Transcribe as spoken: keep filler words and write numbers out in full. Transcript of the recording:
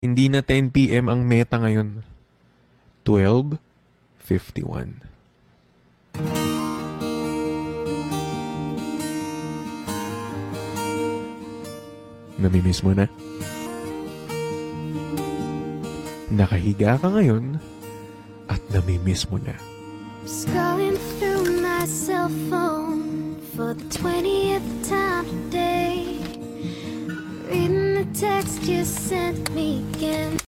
Hindi na ten p m ang meta ngayon. twelve fifty-one. Namimiss mo na? Nakahiga ka ngayon at namimiss mo na. Scrolling through my cell phone for the twentieth time today. Reading the text you sent me again.